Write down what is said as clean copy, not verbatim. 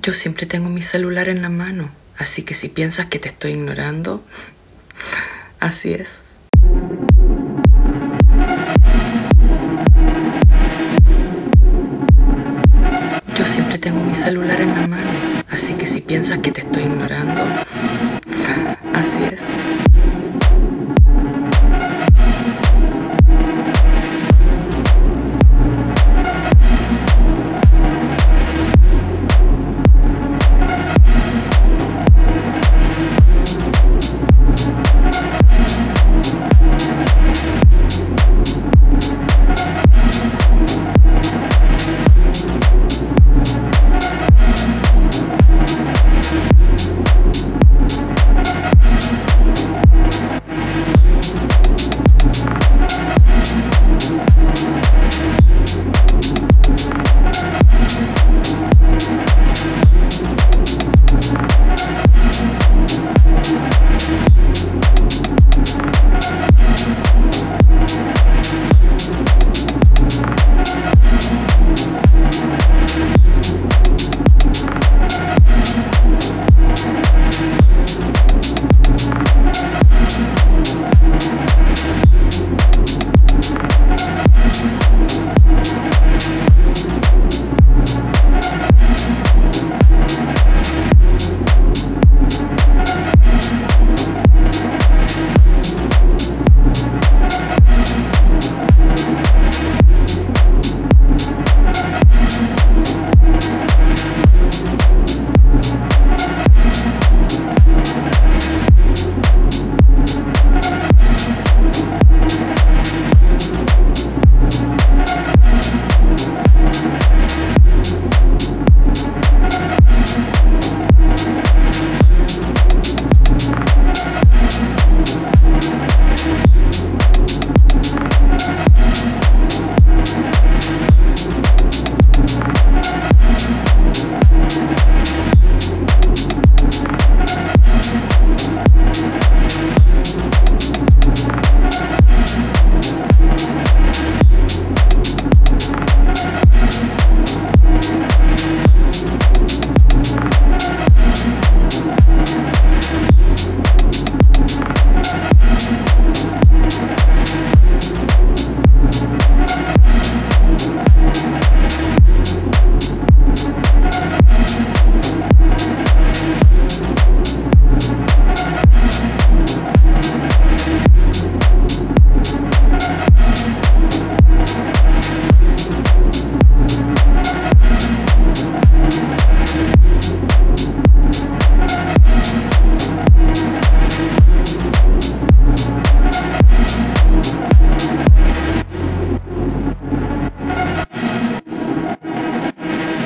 Yo siempre tengo mi celular en la mano, así que si piensas que te estoy ignorando, así es. Yo siempre tengo mi celular en la mano, así que si piensas que te estoy ignorando,